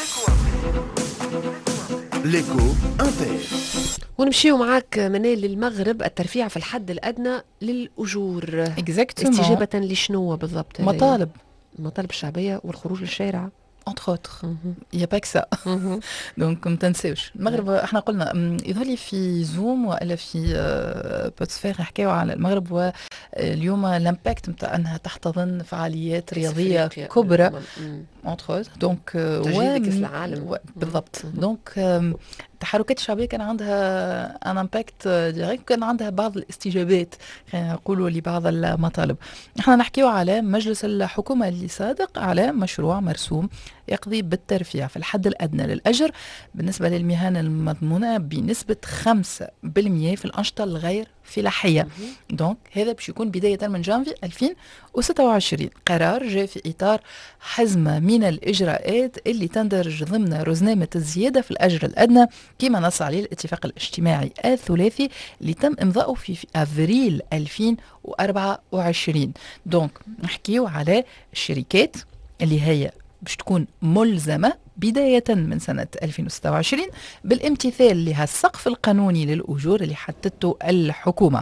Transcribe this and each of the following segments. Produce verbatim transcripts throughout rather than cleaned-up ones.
ليكو انتر. ونمشيو معاك منال للمغرب، الترفيع في الحد الأدنى للأجور. Exactement. استجابة لشنو بالضبط؟ مطالب المطالب الشعبية والخروج للشارع. entre autres. Il n'y a pas que ça. دونك ما تنساوش المغرب. احنا قلنا أم، يظهر لي في زوم والا في آه، بوتسفير نحكيو على المغرب، واليوم الامباكت نتاع انها تحتضن فعاليات رياضيه كبرى entre autres. دونك تجهيز كاس العالم بالضبط. دونك آم، التحركات الشعبيه كان عندها ان امباكت ديريكت، كان عندها بعض الاستجابات خلينا نقولوا لبعض المطالب. احنا نحكيو على مجلس الحكومه اللي صادق على مشروع مرسوم يقضي بالترفيع في الحد الادنى للاجر بالنسبه للمهن المضمونه بنسبه خمسة بالمئة في الانشطه الغير فلاحيه. دونك هذا باش يكون بدايه من جانفي ألفين وستة وعشرين. قرار جاء في اطار حزمه من الاجراءات اللي تندرج ضمن رزنامه الزياده في الاجر الادنى كما نص عليه الاتفاق الاجتماعي الثلاثي اللي تم امضاؤه في, في افريل ألفين وأربعة وعشرين. دونك نحكيو على الشركات اللي هي باش تكون ملزمة بداية من سنة ألفين وستة وعشرين بالامتثال لها السقف القانوني للأجور اللي حددته الحكومة.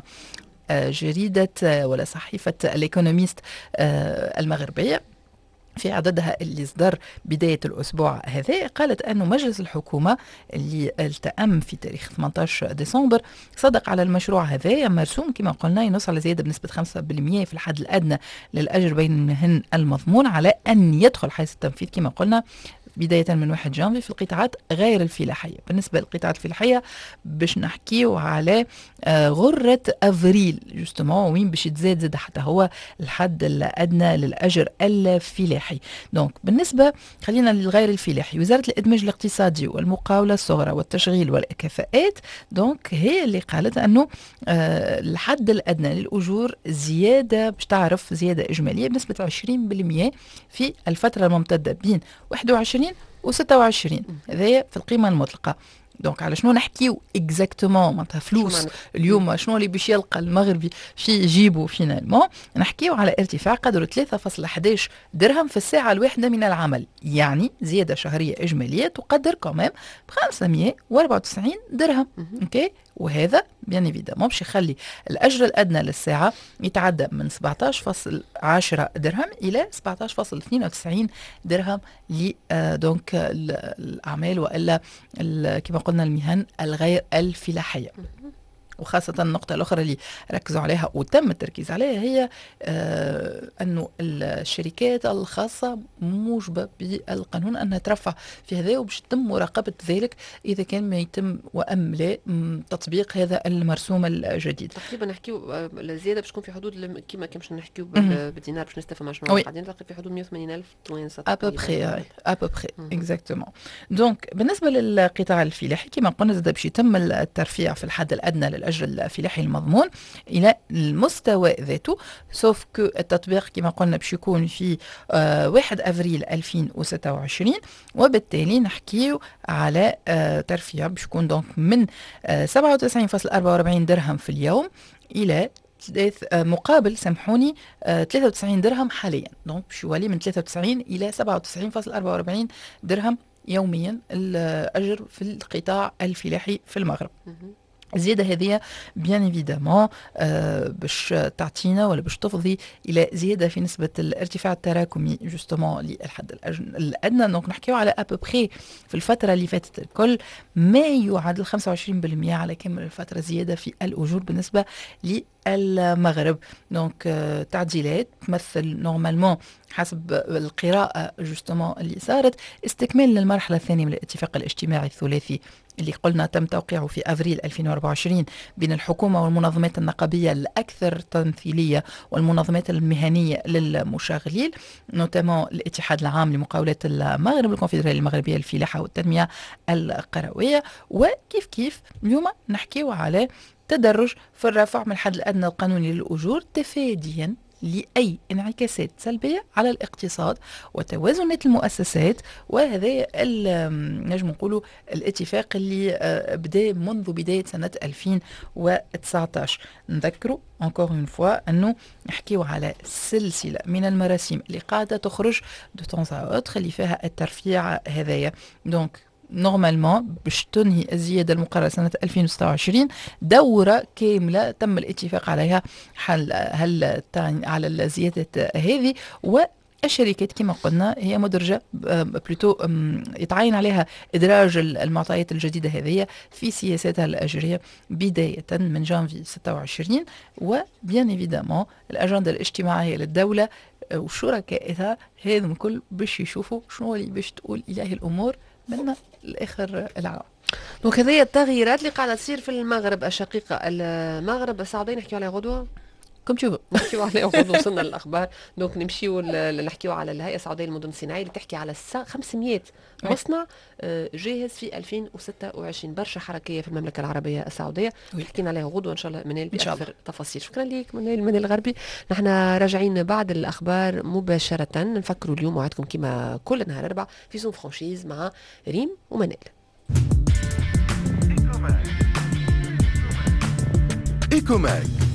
جريدة ولا صحيفة الإيكونوميست المغربية في عددها اللي صدر بداية الأسبوع هذا قالت أنه مجلس الحكومة اللي التأم في تاريخ ثمانية عشر ديسمبر صدق على المشروع هذا مرسوم كما قلنا ينص على زيادة بنسبة خمسة بالمئة في الحد الأدنى للأجر بين المهن المضمون على أن يدخل حيز التنفيذ كما قلنا بداية من واحد جانفي في القطاعات غير الفلاحية. بالنسبة للقطاعات الفلاحية باش نحكيو على غرة أفريل جوستومون وين باش يتزاد زاد حتى هو الحد الأدنى للأجر الفلاحي. دونك بالنسبة خلينا للغير الفلاحي، وزارة الإدماج الاقتصادي والمقاولة الصغرى والتشغيل والكفاءات دونك هي اللي قالت أنه آه الحد الأدنى للأجور زيادة باش تعرف زيادة إجمالية بنسبة عشرين بالمئة في الفترة الممتدة بين واحد وعشرين وستة وعشرين. هذايا في القيمة المطلقة. دونك على شنو نحكيو اكزاكتومون معناتها فلوس اليوم شنو اللي باش يلقى المغربي في يجيبه فينالمون؟ نحكيو على ارتفاع قدره ثلاثة فاصلة واحد عشر درهم في الساعة الواحدة من العمل، يعني زيادة شهرية إجمالية تقدر كمان ب خمسمئة وأربعة وتسعين درهم. اوكي، وهذا بيان ايفيدامون باش يخلي الاجر الادنى للساعه يتعدى من سبعطاش فاصلة عشرة درهم الى سبعطاش فاصلة اثنين وتسعين درهم ل دونك الاعمال والا كما قلنا المهن الغير الفلاحيه. وخاصة النقطة الأخرى اللي ركزوا عليها وتم التركيز عليها هي آه أنه الشركات الخاصة موجبة بالقانون أنها ترفع في هذا وباش تتم مراقبة ذلك إذا كان ما يتم وأم لا تطبيق هذا المرسوم الجديد. تقريبا نحكيو الزيادة باش تكون في حدود كما كمش نحكيو بالدينار باش نستفهم شنو قاعدين نلاقي في حدود مئة وثمانين ألف توانسة أبوبخي أبوبخي اكزاكتومون. دونك بالنسبة للقطاع الفلاحي كما قلنا زاد باش يتم الترفيع في الحد الأدنى للأجر الفلاحي المضمون إلى المستوى ذاته، سوف كو التطبيق كما قلنا باش يكون في آه واحد أفريل ألفين وستة وعشرين، وبالتالي نحكيو على آه ترفيع باش يكون دونك من آه سبعة وتسعين فاصلة أربعة وأربعين درهم في اليوم إلى مقابل سامحوني ثلاثة وتسعين درهم حاليا. دونك باش يولي من ثلاثة وتسعين إلى سبعة وتسعين فاصلة أربعة وأربعين درهم يوميا الأجر في القطاع الفلاحي في المغرب. الزيادة هذه بيان ايفيدامون آه باش تعطينا ولا باش تفضي الى زياده في نسبه الارتفاع التراكمي جوستومون للحد الادنى. دونك نحكيو على ابوبخي في الفتره اللي فاتت الكل ما يعادل خمسة وعشرين بالمئة على كامل الفتره زياده في الاجور بالنسبه للمغرب. دونك آه تعديلات تمثل نورمالمون حسب القراءه جوستومون اللي صارت استكمال للمرحله الثانيه من الاتفاق الاجتماعي الثلاثي اللي قلنا تم توقيعه في أفريل ألفين وأربعة وعشرين بين الحكومة والمنظمات النقابية الأكثر تمثيلية والمنظمات المهنية للمشغلين، نوتامون الاتحاد العام لمقاولات المغرب، الكونفدرالية المغربية للفلاحة والتنمية القروية. وكيف كيف اليوم نحكيو على تدرج في الرفع من الحد الأدنى القانوني للأجور تفاديا لأي انعكاسات سلبية على الاقتصاد وتوازنات المؤسسات. وهذا نجم نقولوا الاتفاق اللي بدأ منذ بداية سنة ألفين وتسعة عشر. نذكروا encore une fois أنه نحكيو على سلسلة من المراسيم اللي قاعدة تخرج دو temps à autre اللي فيها الترفيع هذايا. دونك نورمالمون باش تنهي الزيادة المقررة سنة ألفين وستة وعشرين دورة كاملة تم الاتفاق عليها هل هل على الزيادة هذه. والشركات كما قلنا هي مدرجة بلوتو يتعين عليها إدراج المعطيات الجديدة هذه في سياساتها الأجرية بداية من جانفي ستة وعشرين. وبيان إيفيدامون الأجندة الاجتماعية للدولة وشركائها هذا الكل باش يشوفوا شنو اللي باش تقول إليه الأمور من الآخر العام. دونك هذه التغييرات اللي قاعدة تصير في المغرب الشقيقة. المغرب السعودية نحكيو عليها غدوة كم تشوفوا نحكيو عليها غدوة وصلنا للأخبار. دونك نمشيو نحكيو على الهيئة السعودية للمدن الصناعية اللي تحكي على خمسمية مصنع جاهز في ألفين وستة وعشرين. برشا حركية في المملكة العربية السعودية حكينا عليها غدوة إن شاء الله منال بأكثر تفاصيل. شكرا لك منال منال الغربي. نحن راجعين بعد الأخبار مباشرة. نفكروا اليوم وعدكم كما كل نهار أربع في زون فرانشيز مع ريم ومنال. إيكوماك